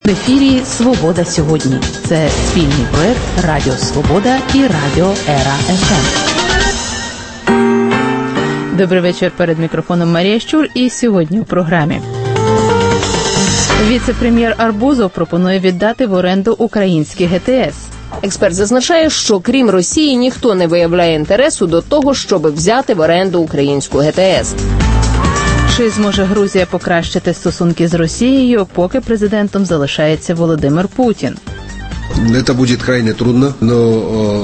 В ефірі «Свобода сьогодні». Це спільний проект Радіо Свобода і Радіо Ера ФМ. Добрий вечір, перед мікрофоном Марія Щур, і сьогодні у програмі. Віце-прем'єр Арбузов пропонує віддати в оренду українські ГТС. Експерт зазначає, що крім Росії ніхто не виявляє інтересу до того, щоб взяти в оренду українську ГТС. Чи зможе Грузія покращити стосунки з Росією, поки президентом залишається Володимир Путін? Це буде крайне трудно, но...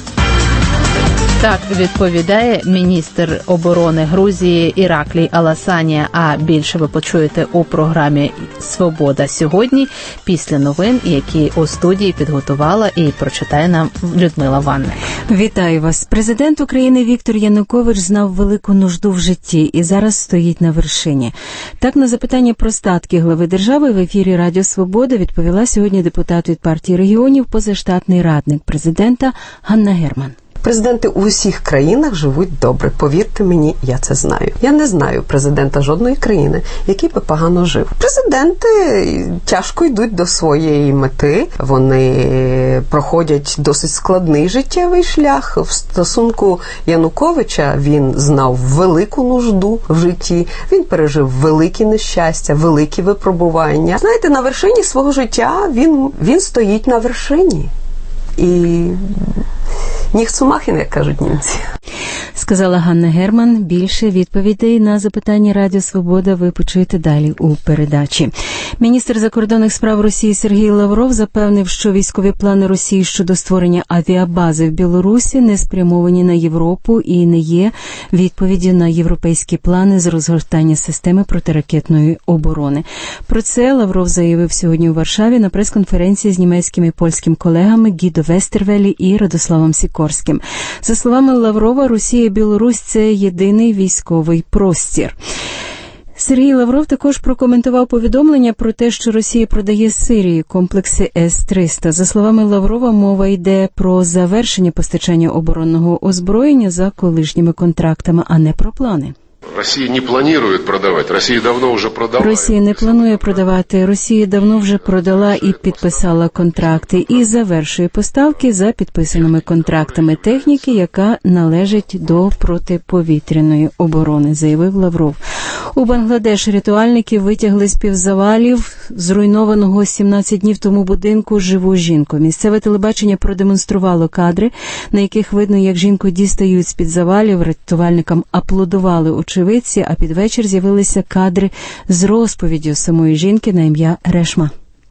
Так відповідає міністр оборони Грузії Іраклій Аласанія, а більше ви почуєте у програмі «Свобода сьогодні» після новин, які у студії підготувала і прочитає нам Людмила Ванник. Вітаю вас. Президент України Віктор Янукович знав велику нужду в житті і зараз стоїть на вершині. Так, на запитання про статки глави держави в ефірі Радіо Свобода відповіла сьогодні депутат від партії регіонів, позаштатний радник президента Ганна Герман. Президенти у всіх країнах живуть добре. Повірте мені, я це знаю. Я не знаю президента жодної країни, який би погано жив. Президенти тяжко йдуть до своєї мети. Вони проходять досить складний життєвий шлях. В стосунку Януковича він знав велику нужду в житті. Він пережив великі нещастя, великі випробування. Знаєте, на вершині свого життя він стоїть на вершині. І ніхцумахін, як кажуть німці. Сказала Ганна Герман. Більше відповідей на запитання Радіо Свобода ви почуєте далі у передачі. Міністр закордонних справ Росії Сергій Лавров запевнив, що військові плани Росії щодо створення авіабази в Білорусі не спрямовані на Європу і не є відповіді на європейські плани з розгортання системи протиракетної оборони. Про це Лавров заявив сьогодні у Варшаві на прес-конференції з німецьким і польським колегами Гідо Вестервелі і Радославом Сікорським. За словами Лаврова, Росія і Білорусь – це єдиний військовий простір. Сергій Лавров також прокоментував повідомлення про те, що Росія продає Сирії комплекси С-300. За словами Лаврова, мова йде про завершення постачання оборонного озброєння за колишніми контрактами, а не про плани. Росія не планує продавати. Росія давно вже продала. Росія не планує продавати. Росія давно вже продала і підписала контракти і завершує поставки за підписаними контрактами техніки, яка належить до протиповітряної оборони, заявив Лавров. У Бангладеш рятувальники витягли з півзавалів зруйнованого 17 днів тому будинку живу жінку. Місцеве телебачення продемонструвало кадри, на яких видно, як жінку дістають з-під завалів, рятувальникам аплодували очевидці, а під вечір з'явилися кадри з розповіддю самої жінки на ім'я Решма.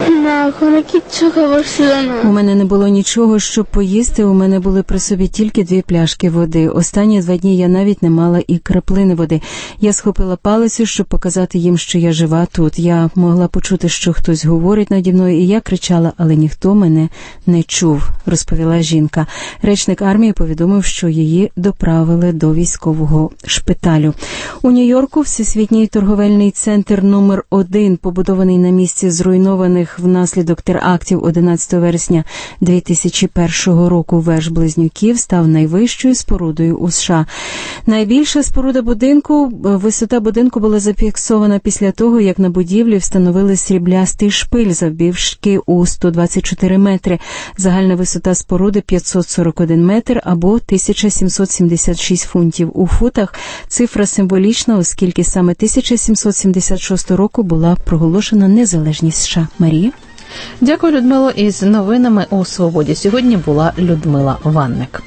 У мене не було нічого, щоб поїсти, у мене були при собі тільки 2 пляшки води. Останні 2 дні я навіть не мала і краплини води. Я схопила палицю, щоб показати їм, що я жива тут. Я могла почути, що хтось говорить наді мною, і я кричала, але ніхто мене не чув, розповіла жінка. Речник армії повідомив, що її доправили до військового шпиталю. У Нью-Йорку Всесвітній торговельний центр номер 1, побудований на місці зруйнованих внаслідок терактів 11 вересня 2001 року веж-близнюків, став найвищою спорудою у США. Найбільша споруда будинку, висота будинку була зафіксована після того, як на будівлі встановили сріблястий шпиль завбільшки у 124 метри. Загальна висота споруди 541 метр або 1776 фунтів. У футах цифра символічна, оскільки саме 1776 року була проголошена незалежність США. Марія? Дякую, Людмило. Із новинами у «Свободі сьогодні» була Людмила Ванник.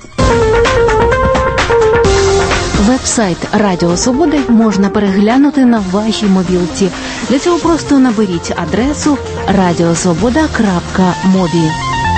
Веб-сайт Радіо Свободи можна переглянути на вашій мобілці. Для цього просто наберіть адресу radiosvoboda.mobi.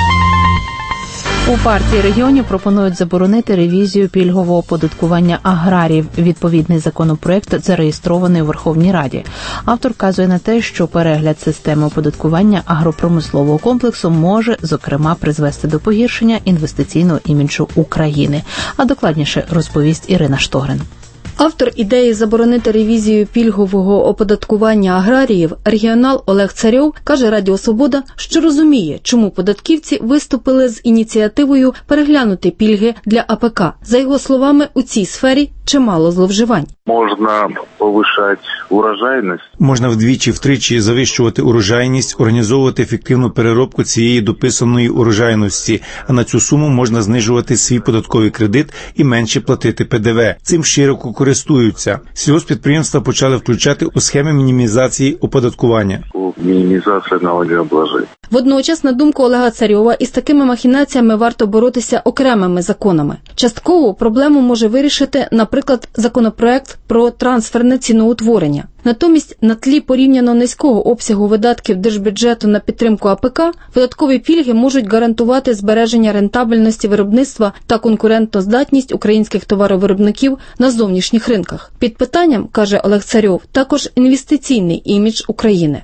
У партії регіонів пропонують заборонити ревізію пільгового оподаткування аграріїв. Відповідний законопроект зареєстрований у Верховній Раді. Автор вказує на те, що перегляд системи оподаткування агропромислового комплексу може, зокрема, призвести до погіршення інвестиційного іміджу України. А докладніше розповість Ірина Штогрин. Автор ідеї заборонити ревізію пільгового оподаткування аграріїв, регіонал Олег Царьов, каже Радіо Свобода, що розуміє, чому податківці виступили з ініціативою переглянути пільги для АПК. За його словами, у цій сфері чимало зловживань. Можна повишати урожайність. Можна вдвічі-втричі завищувати урожайність, організовувати ефективну переробку цієї дописаної урожайності, а на цю суму можна знижувати свій податковий кредит і менше платити ПДВ. Цим широко користуються. Сільгосппідприємства почали включати у схеми мінімізації оподаткування. Мінімізація налогообложення. Водночас, на думку Олега Царьова, із такими махінаціями варто боротися окремими законами. Частково проблему може вирішити, наприклад, законопроект про трансферне ціноутворення. Натомість, на тлі порівняно низького обсягу видатків держбюджету на підтримку АПК, видаткові пільги можуть гарантувати збереження рентабельності виробництва та конкурентоздатність українських товаровиробників на зовнішніх ринках. Під питанням, каже Олег Царьов, також інвестиційний імідж України.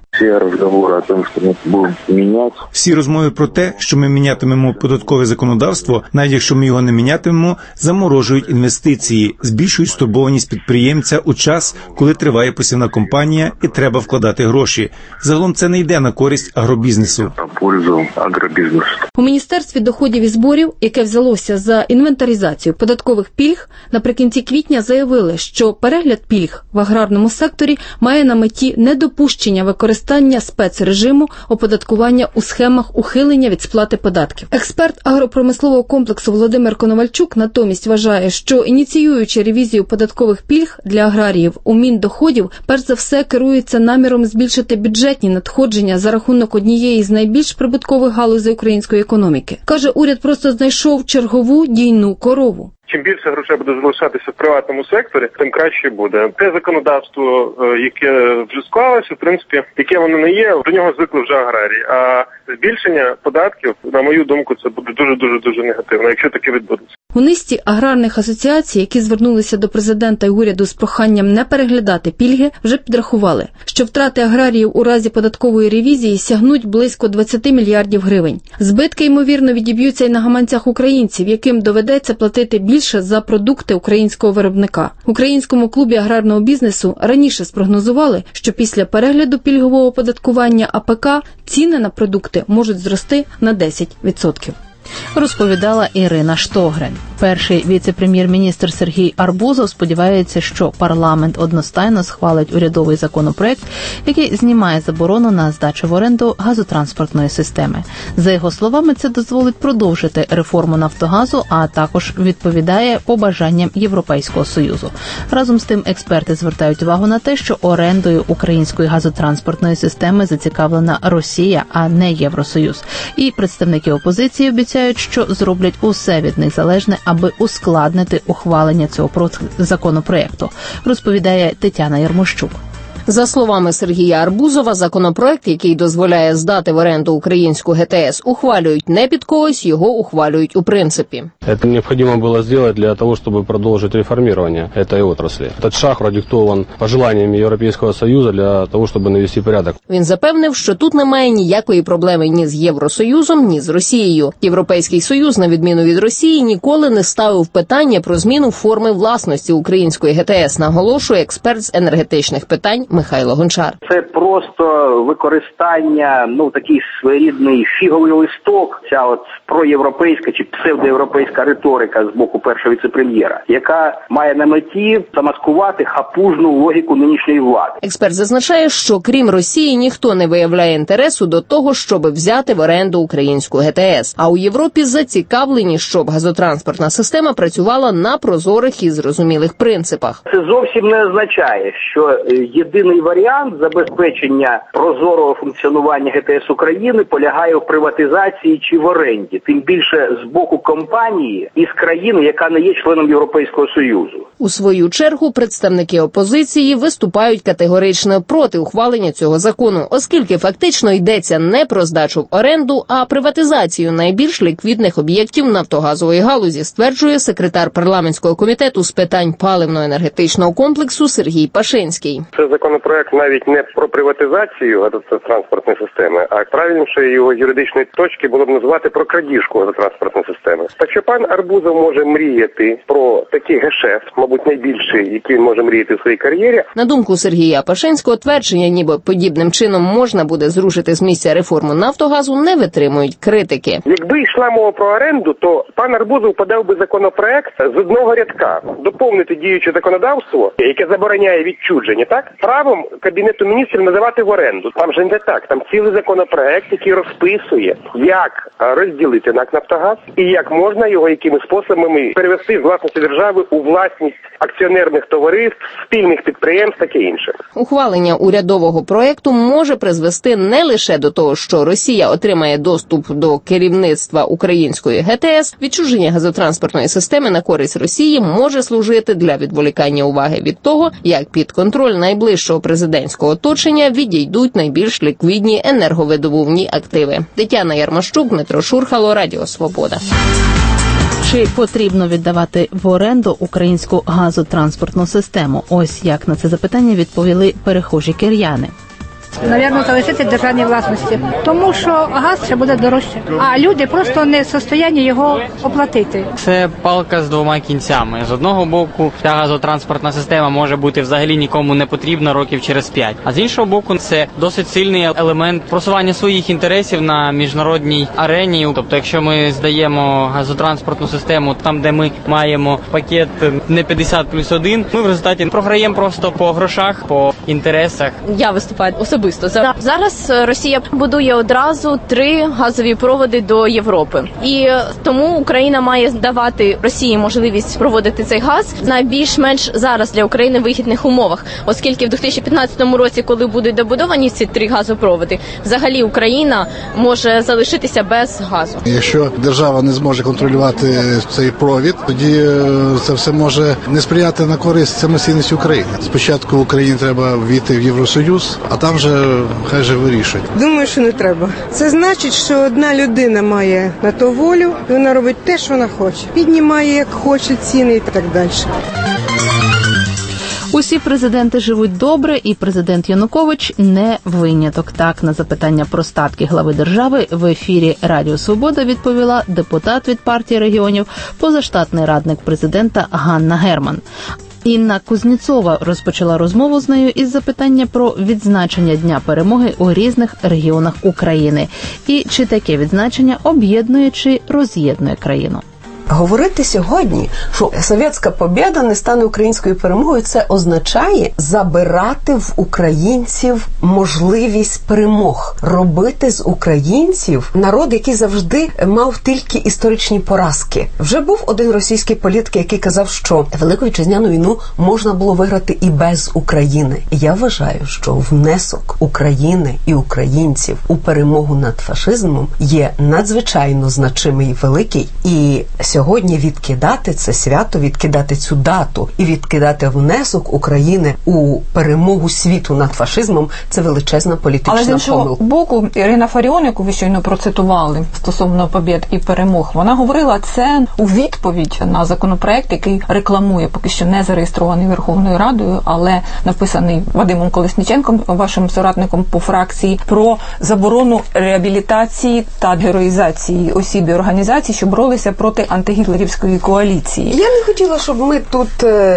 Всі розмови про те, що ми мінятимемо податкове законодавство, навіть якщо ми його не мінятимемо, заморожують інвестиції, збільшують стурбованість підприємця у час, коли триває посівна компанія і треба вкладати гроші. Загалом це не йде на користь агробізнесу. У Міністерстві доходів і зборів, яке взялося за інвентаризацію податкових пільг, наприкінці квітня заявили, що перегляд пільг в аграрному секторі має на меті недопущення використання спецрежиму оподаткування у схемах ухилення від сплати податків. Експерт агропромислового комплексу Володимир Коновальчук натомість вважає, що ініціюючи ревізію податкових пільг для аграріїв у Міндоходів, перш за все керується наміром збільшити бюджетні надходження за рахунок однієї з найбільш прибуткових галузей української економіки. Каже, уряд просто знайшов чергову дійну корову. Чим більше грошей буде залишатися в приватному секторі, тим краще буде. Те законодавство, яке вже склалося, в принципі, яке воно не є, до нього звикли вже аграрії. А збільшення податків, на мою думку, це буде дуже негативно, якщо таке відбудеться. У низці аграрних асоціацій, які звернулися до президента і уряду з проханням не переглядати пільги, вже підрахували, що втрати аграріїв у разі податкової ревізії сягнуть близько 20 мільярдів гривень. Збитки, ймовірно, відіб'ються і на гаманцях українців, яким доведеться платити більше за продукти українського виробника. В Українському клубі аграрного бізнесу раніше спрогнозували, що після перегляду пільгового оподаткування АПК ціни на продукти можуть зрости на 10%. Розповідала Ірина Штогрин. Перший віце-прем'єр-міністр Сергій Арбузов сподівається, що парламент одностайно схвалить урядовий законопроект, який знімає заборону на здачу в оренду газотранспортної системи. За його словами, це дозволить продовжити реформу Нафтогазу, а також відповідає побажанням Європейського Союзу. Разом з тим, експерти звертають увагу на те, що орендою української газотранспортної системи зацікавлена Росія, а не Євросоюз. І представники опозиції обіцяють, що зроблять усе від них залежне, аби ускладнити ухвалення цього законопроекту, розповідає Тетяна Ярмощук. За словами Сергія Арбузова, законопроект, який дозволяє здати в оренду українську ГТС, ухвалюють не під когось, його ухвалюють у принципі. Це необхідно було зробити для того, щоб продовжити реформування цієї отраслі. Цей шаг продиктований побажаннями Європейського Союзу для того, щоб навести порядок. Він запевнив, що тут немає ніякої проблеми ні з Євросоюзом, ні з Росією. Європейський Союз, на відміну від Росії, ніколи не ставив питання про зміну форми власності української ГТС, наголошує експерт з енергетичних питань Михайло Гончар. Це просто використання, такий своєрідний фіговий листок, ця от проєвропейська чи псевдоєвропейська риторика з боку першого віце-прем'єра, яка має на меті замаскувати хапужну логіку нинішньої влади. Експерт зазначає, що крім Росії ніхто не виявляє інтересу до того, щоб взяти в оренду українську ГТС. А у Європі зацікавлені, щоб газотранспортна система працювала на прозорих і зрозумілих принципах. Це зовсім не означає, що єдиний варіант забезпечення прозорого функціонування ГТС України полягає в приватизації чи в оренді, тим більше з боку компанії із країни, яка не є членом Європейського Союзу. У свою чергу представники опозиції виступають категорично проти ухвалення цього закону, оскільки фактично йдеться не про здачу в оренду, а приватизацію найбільш ліквідних об'єктів нафтогазової галузі, стверджує секретар парламентського комітету з питань паливно-енергетичного комплексу Сергій Пашинський. Це законопроект законопроект навіть не про приватизацію газотранспортної системи, а правильніше його юридичної точки було б називати про крадіжку газотранспортної системи. Так що пан Арбузов може мріяти про такий гешефт, мабуть, найбільший, який він може мріяти в своїй кар'єрі. На думку Сергія Пашинського, твердження, ніби подібним чином можна буде зрушити з місця реформу Нафтогазу, не витримують критики. Якби йшла мова про оренду, то пан Арбузов подав би законопроект з одного рядка. Доповнити діюче законодавство, яке забороняє відчуження, так? Правом Кабінету міністрів називати в оренду. Там же не так. Там цілий законопроект, який розписує, як розділити НАК «Нафтогаз» і як можна його якими способами перевести з власності держави у власність акціонерних товариств, спільних підприємств, таке інше. Ухвалення урядового проекту може призвести не лише до того, що Росія отримає доступ до керівництва української ГТС, відчуження газотранспортної системи на користь Росії може служити для відволікання уваги від того, як під контроль найближчого президентського оточення відійдуть найбільш ліквідні енерговидобувні активи. Тетяна Ярмощук, Дмитро Шурхало, Радіо Свобода. Чи потрібно віддавати в оренду українську газотранспортну систему? Ось як на це запитання відповіли перехожі киряни. Навірно, залишити в державній власності, тому що газ ще буде дорожче, а люди просто не в стані його оплатити. Це палка з двома кінцями. З одного боку, ця газотранспортна система може бути взагалі нікому не потрібна років через 5. А з іншого боку, це досить сильний елемент просування своїх інтересів на міжнародній арені. Тобто, якщо ми здаємо газотранспортну систему там, де ми маємо пакет не 50+1, ми в результаті програємо просто по грошах, по інтересах. Я виступаю особисто. Зараз Росія будує одразу 3 газові проводи до Європи. І тому Україна має давати Росії можливість проводити цей газ на більш-менш зараз для України вигідних умовах. Оскільки в 2015 році, коли будуть добудовані ці 3 газопроводи, взагалі Україна може залишитися без газу. Якщо держава не зможе контролювати цей провід, тоді це все може не сприяти на користь самостійності України. Спочатку Україні треба ввійти в Євросоюз, а там же хай же вирішують. Думаю, що не треба. Це значить, що одна людина має на то волю, і вона робить те, що вона хоче. Піднімає, як хоче, ціни і так далі. Усі президенти живуть добре, і президент Янукович не виняток. Так, на запитання про статки глави держави в ефірі Радіо Свобода відповіла депутат від партії регіонів, позаштатний радник президента Ганна Герман. Інна Кузнєцова розпочала розмову з нею із запитання про відзначення Дня перемоги у різних регіонах України. І чи таке відзначення об'єднує чи роз'єднує країну. Говорити сьогодні, що совєтська побєда не стане українською перемогою, це означає забирати в українців можливість перемог, робити з українців народ, який завжди мав тільки історичні поразки. Вже був один російський політик, який казав, що Велику Вітчизняну війну можна було виграти і без України. Я вважаю, що внесок України і українців у перемогу над фашизмом є надзвичайно значимий і великий, і сьогодні відкидати це свято, відкидати цю дату і відкидати внесок України у перемогу світу над фашизмом – це величезна політична помилка. Але з іншого боку, Ірина Фаріон, яку ви щойно процитували стосовно побєд і перемог, вона говорила це у відповідь на законопроект, який рекламує, поки що не зареєстрований Верховною Радою, але написаний Вадимом Колесніченком, вашим соратником по фракції, про заборону реабілітації та героїзації осіб і організацій, що боролися проти антигітлерівської коаліції. Я не хотіла, щоб ми тут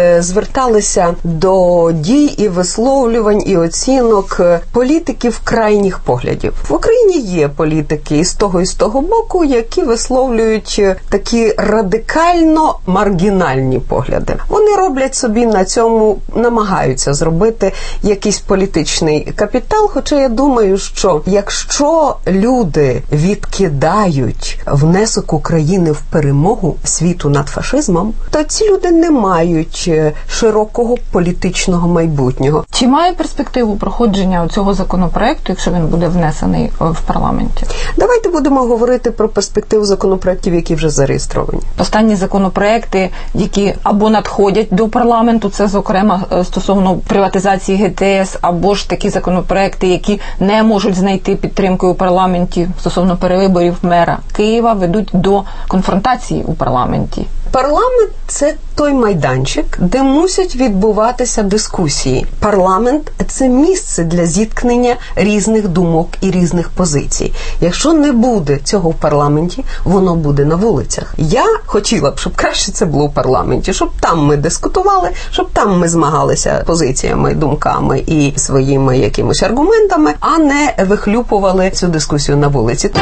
зверталися до дій і висловлювань і оцінок політиків крайніх поглядів. В Україні є політики і з того боку, які висловлюють такі радикально маргінальні погляди. Вони роблять собі на цьому, намагаються зробити якийсь політичний капітал, хоча я думаю, що якщо люди відкидають внесок України в перемогу світу над фашизмом, то ці люди не мають широкого політичного майбутнього. Чи має перспективу проходження цього законопроекту, якщо він буде внесений в парламенті? Давайте будемо говорити про перспективу законопроектів, які вже зареєстровані. Останні законопроекти, які або надходять до парламенту, це, зокрема, стосовно приватизації ГТС, або ж такі законопроекти, які не можуть знайти підтримки у парламенті стосовно перевиборів мера Києва, ведуть до конфронтації у парламенті? Парламент – це той майданчик, де мусять відбуватися дискусії. Парламент – це місце для зіткнення різних думок і різних позицій. Якщо не буде цього в парламенті, воно буде на вулицях. Я хотіла б, щоб краще це було в парламенті, щоб там ми дискутували, щоб там ми змагалися позиціями, думками і своїми якимось аргументами, а не вихлюпували цю дискусію на вулиці.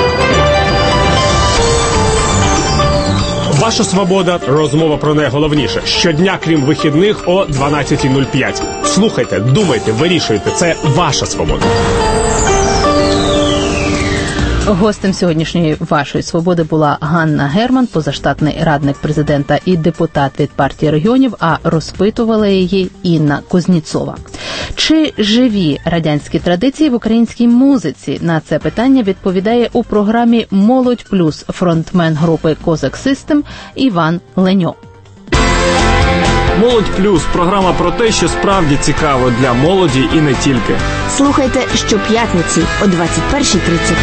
Ваша свобода. Розмова про найголовніше. Щодня, крім вихідних, о 12:05. Слухайте, думайте, вирішуйте. Це ваша свобода. Гостем сьогоднішньої «Вашої свободи» була Ганна Герман, позаштатний радник президента і депутат від партії регіонів, а розпитувала її Інна Кузніцова. Чи живі радянські традиції в українській музиці? На це питання відповідає у програмі «Молодь плюс» фронтмен групи «Козак Систем» Іван Леньо. «Молодь плюс» – програма про те, що справді цікаво для молоді і не тільки. Слухайте щоп'ятниці о 21:33.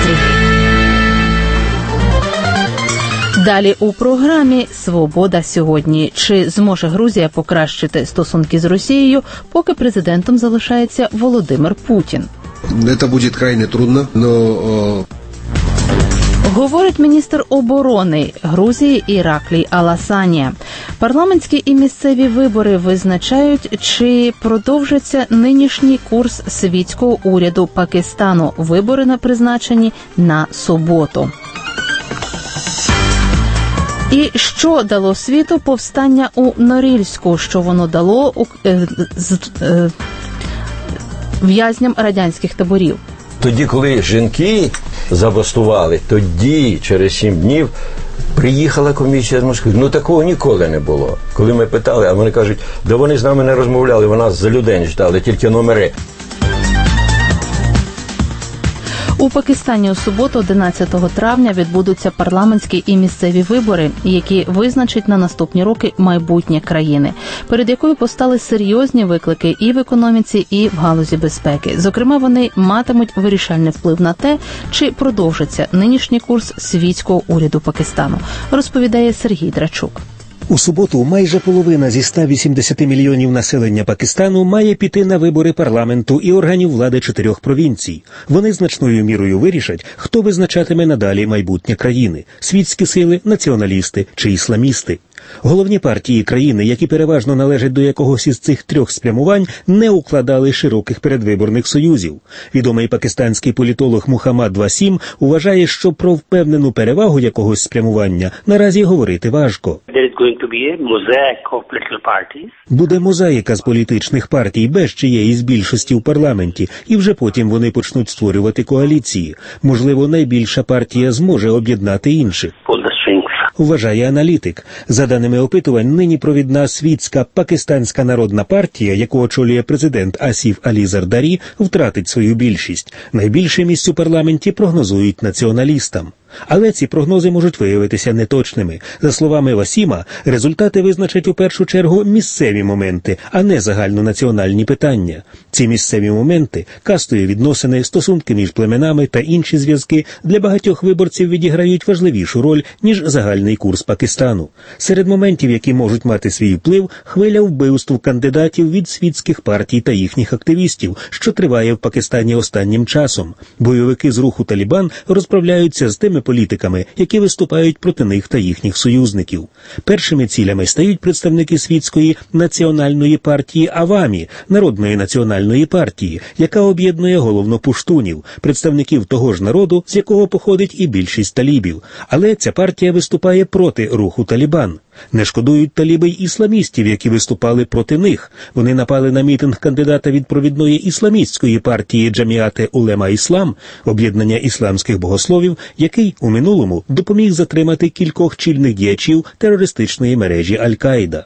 Далі у програмі «Свобода сьогодні». Чи зможе Грузія покращити стосунки з Росією, поки президентом залишається Володимир Путін? Це буде крайне трудно, но... Говорить міністр оборони Грузії Іраклій Аласанія. Парламентські і місцеві вибори визначають, чи продовжиться нинішній курс світського уряду Пакистану. Вибори призначені на суботу. І що дало світу повстання у Норильську? Що воно дало в'язням радянських таборів? Тоді, коли жінки забастували, тоді, через 7 днів, приїхала комісія з Москви. Ну, такого ніколи не було. Коли ми питали, а вони кажуть, да вони з нами не розмовляли, вони за людей ждали, тільки номери. У Пакистані у суботу, 11 травня, відбудуться парламентські і місцеві вибори, які визначать на наступні роки майбутнє країни, перед якою постали серйозні виклики і в економіці, і в галузі безпеки. Зокрема, вони матимуть вирішальний вплив на те, чи продовжиться нинішній курс світського уряду Пакистану, розповідає Сергій Драчук. У суботу майже половина зі 180 мільйонів населення Пакистану має піти на вибори парламенту і органів влади 4 провінцій. Вони значною мірою вирішать, хто визначатиме надалі майбутнє країни – світські сили, націоналісти чи ісламісти. Головні партії країни, які переважно належать до якогось із цих 3 спрямувань, не укладали широких передвиборних союзів. Відомий пакистанський політолог Мухаммад Васім вважає, що про впевнену перевагу якогось спрямування наразі говорити важко. Буде мозаїка з політичних партій без чиєїсь більшості в парламенті, і вже потім вони почнуть створювати коаліції. Можливо, найбільша партія зможе об'єднати інших. Вважає аналітик. За даними опитувань, нині провідна світська Пакистанська народна партія, яку очолює президент Асіф Алі Зардарі, втратить свою більшість. Найбільше місць у парламенті прогнозують націоналістам. Але ці прогнози можуть виявитися неточними. За словами Васіма, результати визначать у першу чергу місцеві моменти, а не загальнонаціональні питання. Ці місцеві моменти, кастові відносини, стосунки між племенами та інші зв'язки для багатьох виборців відіграють важливішу роль, ніж загальний курс Пакистану. Серед моментів, які можуть мати свій вплив, хвиля вбивств кандидатів від світських партій та їхніх активістів, що триває в Пакистані останнім часом. Бойовики з руху Талібан розправляються з тими політиками, які виступають проти них та їхніх союзників. Першими цілями стають представники світської національної партії Авамі, Народної національної партії, яка об'єднує головно пуштунів, представників того ж народу, з якого походить і більшість талібів. Але ця партія виступає проти руху Талібан. Не шкодують таліби й ісламістів, які виступали проти них. Вони напали на мітинг кандидата від провідної ісламістської партії Джаміате Улема Іслам, об'єднання ісламських богословів, який у минулому допоміг затримати кількох чільних діячів терористичної мережі Аль-Каїда.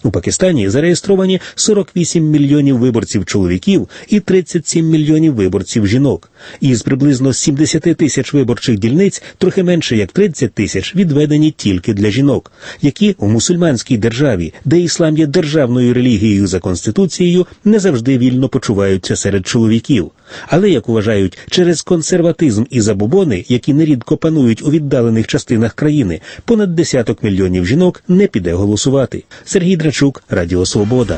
У Пакистані зареєстровані 48 мільйонів виборців чоловіків і 37 мільйонів виборців жінок. Із приблизно 70 тисяч виборчих дільниць трохи менше як 30 тисяч відведені тільки для жінок, які у мусульманській державі, де іслам є державною релігією за Конституцією, не завжди вільно почуваються серед чоловіків. Але, як вважають, через консерватизм і забобони, які нерідко панують у віддалених частинах країни, понад 10 мільйонів жінок не піде голосувати. Сергій Драчук, Радіо Свобода.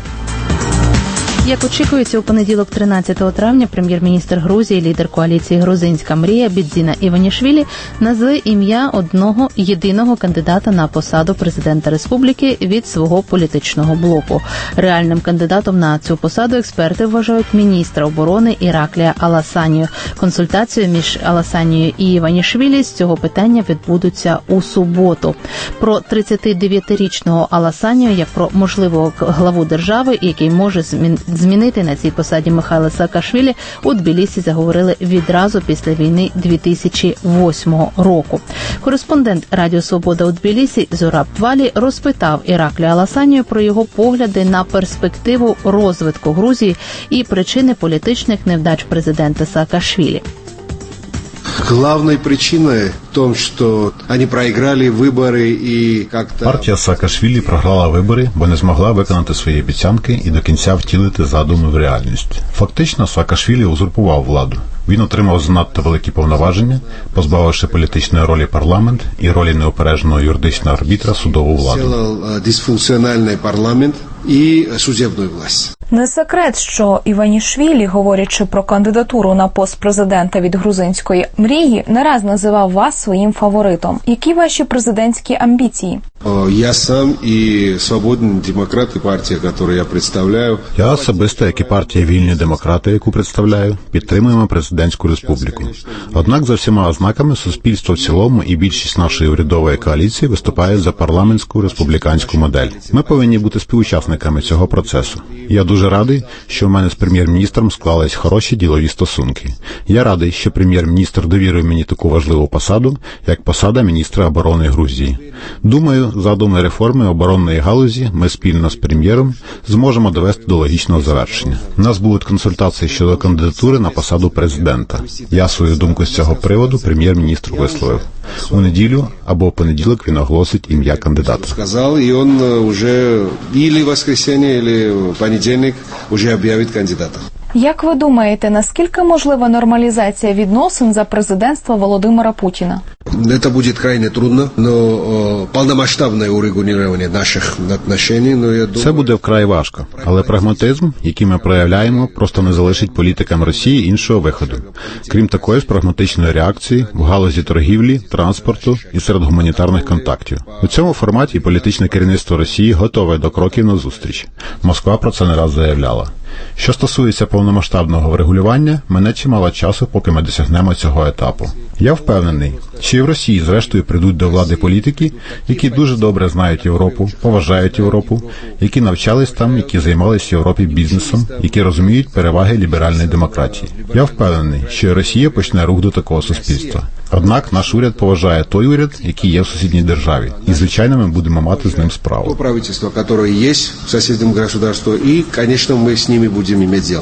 Як очікується, у понеділок 13 травня прем'єр-міністр Грузії, лідер коаліції «Грузинська мрія» Бідзіна Іванішвілі назве ім'я одного єдиного кандидата на посаду президента республіки від свого політичного блоку. Реальним кандидатом на цю посаду експерти вважають міністра оборони Іраклія Аласанію. Консультації між Аласанією і Іванішвілі з цього питання відбудуться у суботу. Про 39-річного Аласанію як про можливого главу держави, який може змінити на цій посаді Михайла Саакашвілі, у Тбілісі заговорили відразу після війни 2008 року. Кореспондент Радіо Свобода у Тбілісі Зураб Валі розпитав Іраклія Аласанію про його погляди на перспективу розвитку Грузії і причини політичних невдач президента Саакашвілі. Главной причиной в том, что они проиграли выборы и как-то... Партія Саакашвілі програла вибори, бо не змогла виконати свої обіцянки і до кінця втілити задуми в реальність. Фактично, Саакашвілі узурпував владу. Він отримав занадто великі повноваження, позбавивши політичної ролі парламент і ролі неупередженого юридичного арбітра судову владу. Сделал дисфункціональний парламент і судебну власть. Не секрет, що Іванішвілі, говорячи про кандидатуру на пост президента від грузинської мрії, не раз називав вас своїм фаворитом. Які ваші президентські амбіції? Я сам і Свободні демократи, партія, яку я представляю. Я особисто, як і партія Вільні демократи, яку представляю, підтримуємо президентську республіку. Однак за всіма ознаками суспільство в цілому і більшість нашої урядової коаліції виступають за парламентську республіканську модель. Ми повинні бути співучасниками цього процесу. Я дуже радий, що в мене з прем'єр-міністром склались хороші ділові стосунки. Я радий, що прем'єр-міністр довірив мені таку важливу посаду, як посада міністра оборони Грузії. Думаю, задуми реформи оборонної галузі ми спільно з прем'єром зможемо довести до логічного завершення. У нас будуть консультації щодо кандидатури на посаду президента. Я свою думку з цього приводу прем'єр-міністру висловив. У неділю або в понеділок він оголосить ім'я кандидата. Сказав, і він вже або воскресенье, або понедільник вже об'явить кандидата. Як ви думаєте, наскільки можлива нормалізація відносин за президентства Володимира Путіна? Это будет крайне трудно, но полномасштабное урегулирование наших отношений, но я думаю... Це буде вкрай важко, але прагматизм, який ми проявляємо, просто не залишить політикам Росії іншого виходу. Крім такої ж прагматичної реакції в галузі торгівлі, транспорту і серед гуманітарних контактів. У цьому форматі політичне керівництво Росії готове до кроків назустріч. Москва про це не раз заявляла. Що стосується повномасштабного врегулювання, мене чимало часу, поки ми досягнемо цього етапу. Я впевнений, що і в Росії зрештою прийдуть до влади політики, які дуже добре знають Європу, поважають Європу, які навчались там, які займалися в Європі бізнесом, які розуміють переваги ліберальної демократії. Я впевнений, що і Росія почне рух до такого суспільства. Однак наш уряд поважає той уряд, який є в сусідній державі. І, звичайно, ми будемо мати з ним справу. Правительство, яке є в сусідньому государстві, і, звісно, ми з ними будемо мати діло.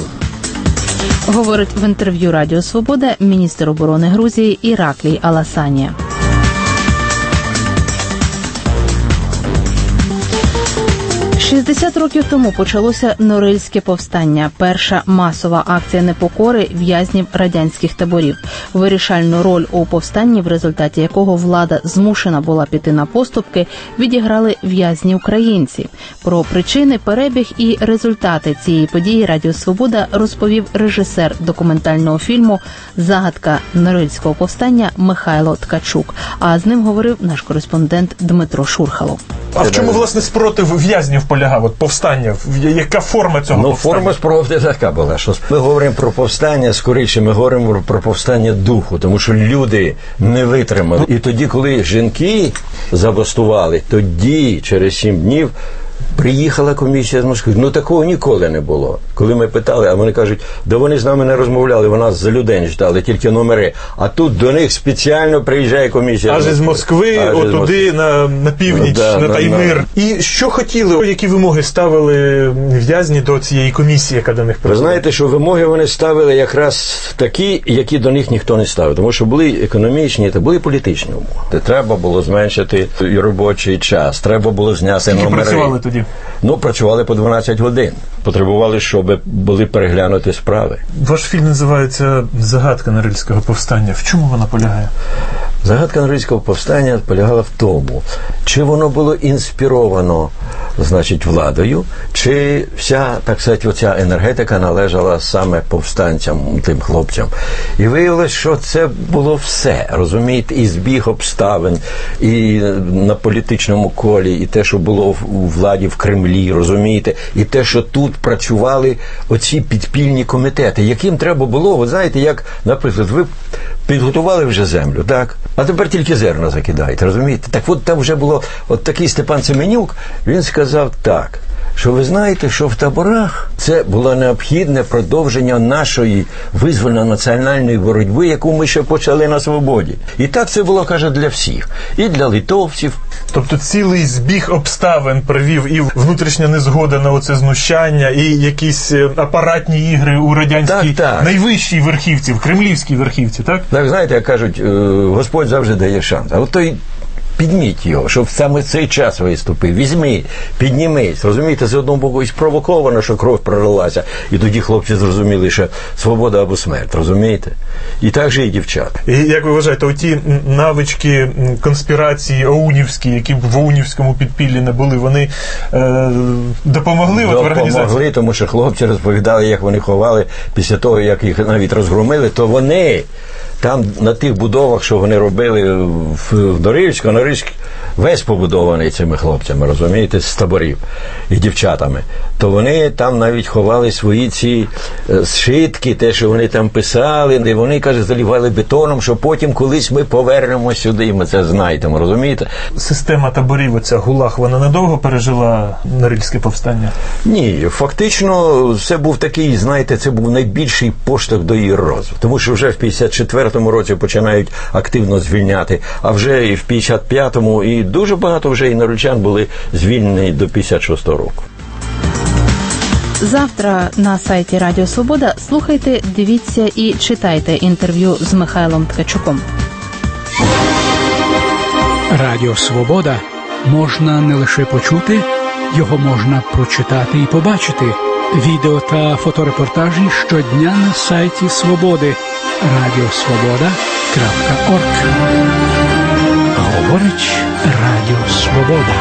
Говорить в інтерв'ю Радіо Свобода міністр оборони Грузії Іраклій Аласанія. «60 років тому почалося Норильське повстання, перша масова акція непокори в'язнів радянських таборів. Вирішальну роль у повстанні, в результаті якого влада змушена була піти на поступки, відіграли в'язні-українці. Про причини, перебіг і результати цієї події Радіо Свобода розповів режисер документального фільму «Загадка Норильського повстання» Михайло Ткачук. А з ним говорив наш кореспондент Дмитро Шурхало. А в чому, власне, спротив в'язнів полягав, от повстання? Яка форма цього повстання? Форма спротиву така була, що ми говоримо про повстання, скоріше ми говоримо про повстання духу, тому що люди не витримали. І тоді, коли жінки забастували, тоді, через 7 днів, Приїхала комісія з Москви. Ну, такого ніколи не було. Коли ми питали, а вони кажуть, да вони з нами не розмовляли, вони нас за людей читали, тільки номери. А тут до них спеціально приїжджає комісія. Аж із Москви, отуди, на північ, на Таймир. І що хотіли, які вимоги ставили в'язні до цієї комісії, яка до них прийшла? Ви знаєте, що вимоги вони ставили якраз такі, які до них ніхто не ставив. Тому що були економічні, та були політичні умови. Треба було зменшити і робочий час, треба було зняти номери. Працювали тоді? Ну, працювали по 12 годин. Потребували, щоб були переглянуті справи. Ваш фільм називається «Загадка Норильського повстання». В чому вона полягає? Загадка Норильського повстання полягала в тому, чи воно було інспіровано, значить, владою, чи вся, так сказати, оця енергетика належала саме повстанцям, тим хлопцям. І виявилось, що це було все, розумієте, і збіг обставин, і на політичному колі, і те, що було у владі в Кремлі, розумієте, і те, що тут працювали оці підпільні комітети, яким треба було, ви знаєте, як, наприклад, ви підготували вже землю, так? А тепер тільки зерна закидаєте, розумієте? Так от там вже було, от такий Степан Семенюк, він сказав так, що ви знаєте, що в таборах це було необхідне продовження нашої визвольно-національної боротьби, яку ми ще почали на свободі. І так це було, каже, для всіх. І для литовців. Тобто цілий збіг обставин привів і внутрішня незгода на оце знущання, і якісь апаратні ігри у радянській найвищій верхівці, в кремлівській верхівці, так? Так, знаєте, як кажуть, Господь завжди дає шанс. А от той підміть його, щоб саме в цей час виступив. Візьми, піднімись. Розумієте, з одного боку і спровоковано, що кров пролилася. І тоді хлопці зрозуміли, що свобода або смерть, розумієте? І так же і дівчата. І як ви вважаєте, оті навички конспірації оунівські, які в оунівському підпіллі не були, вони допомогли в організації? Допомогли, тому що хлопці розповідали, як вони ховали після того, як їх навіть розгромили, то вони там на тих будовах, що вони робили в Норильську, Норильськ весь побудований цими хлопцями, розумієте, з таборів і дівчатами, то вони там навіть ховали свої ці зшитки, те, що вони там писали, і вони, каже, заливали бетоном, що потім колись ми повернемось сюди, і ми це знаємо, розумієте? Система таборів, оця ГУЛАГ, вона надовго пережила Норильське повстання? Ні, фактично це був такий, знаєте, це був найбільший поштовх до її розвитку, тому що вже в 54-му році починають активно звільняти, а вже і в 55-му, і дуже багато вже і норильчан були звільнені до 56-го року. Завтра на сайті Радіо Свобода слухайте, дивіться і читайте інтерв'ю з Михайлом Ткачуком. Радіо Свобода можна не лише почути, його можна прочитати і побачити. Відео та фоторепортажі щодня на сайті Свободи radiosvoboda.org. Говорить Радіо Свобода.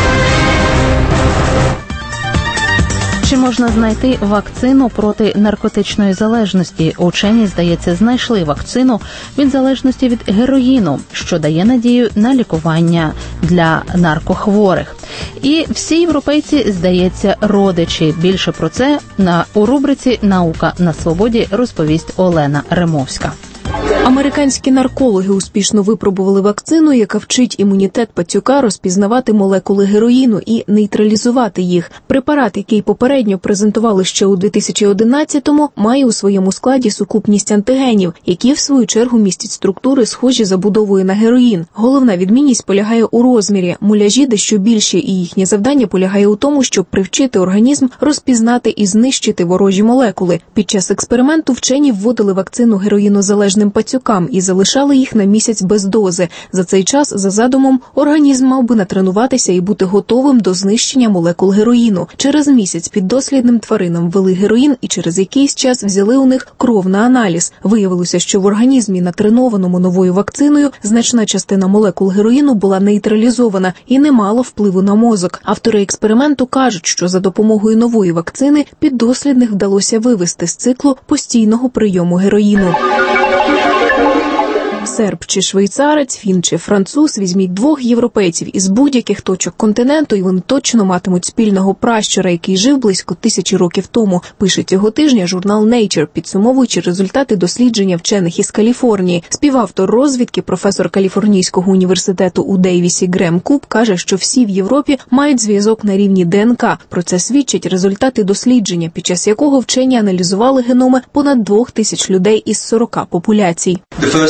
Чи можна знайти вакцину проти наркотичної залежності? Учені, здається, знайшли вакцину від залежності від героїну, що дає надію на лікування для наркохворих. І всі європейці, здається, родичі. Більше про це у рубриці «Наука на свободі» розповість Олена Ремовська. Американські наркологи успішно випробували вакцину, яка вчить імунітет пацюка розпізнавати молекули героїну і нейтралізувати їх. Препарат, який попередньо презентували ще у 2011-му, має у своєму складі сукупність антигенів, які, в свою чергу, містять структури, схожі за будовою на героїн. Головна відмінність полягає у розмірі. Муляжі дещо більші, і їхнє завдання полягає у тому, щоб привчити організм розпізнати і знищити ворожі молекули. Під час експерименту вчені вводили вакцину героїнозалежним пацюкам і залишали їх на місяць без дози. За цей час, за задумом, організм мав би натренуватися і бути готовим до знищення молекул героїну. Через місяць піддослідним тваринам ввели героїн і через якийсь час взяли у них кров на аналіз. Виявилося, що в організмі, натренованому новою вакциною, значна частина молекул героїну була нейтралізована і не мала впливу на мозок. Автори експерименту кажуть, що за допомогою нової вакцини піддослідних вдалося вивести з циклу постійного прийому героїну. Серб чи швейцарець, фін чи француз, візьміть 2 європейців із будь-яких точок континенту, і вони точно матимуть спільного пращура, який жив близько 1000 років тому, пише цього тижня журнал Nature, підсумовуючи результати дослідження вчених із Каліфорнії. Співавтор розвідки, професор Каліфорнійського університету у Дейвісі Грем Куб, каже, що всі в Європі мають зв'язок на рівні ДНК. Про це свідчать результати дослідження, під час якого вчені аналізували геноми понад 2000 людей із 40 популяцій.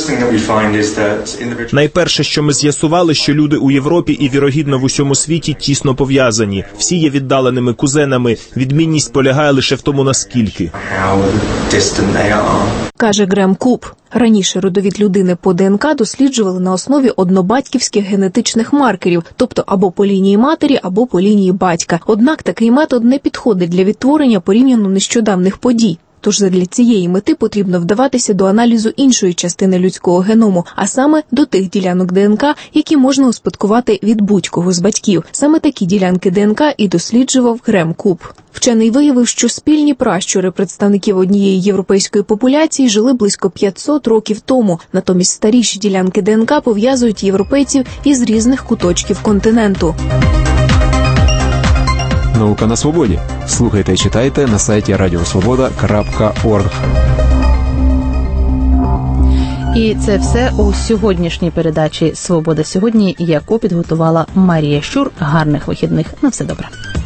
Найперше, що ми з'ясували, що люди у Європі і, вірогідно, в усьому світі тісно пов'язані. Всі є віддаленими кузенами. Відмінність полягає лише в тому, наскільки. Каже Грем Куб. Раніше родовід людини по ДНК досліджували на основі однобатьківських генетичних маркерів, тобто або по лінії матері, або по лінії батька. Однак такий метод не підходить для відтворення порівняно нещодавних подій. Тож задля цієї мети потрібно вдаватися до аналізу іншої частини людського геному, а саме до тих ділянок ДНК, які можна успадкувати від будь-кого з батьків. Саме такі ділянки ДНК і досліджував Грем Куб. Вчений виявив, що спільні пращури представників однієї європейської популяції жили близько 500 років тому. Натомість старіші ділянки ДНК пов'язують європейців із різних куточків континенту. Наука на свободі. Слухайте і читайте на сайті radiosvoboda.org. І це все у сьогоднішній передачі «Свобода сьогодні», яку підготувала Марія Щур. Гарних вихідних. На все добре.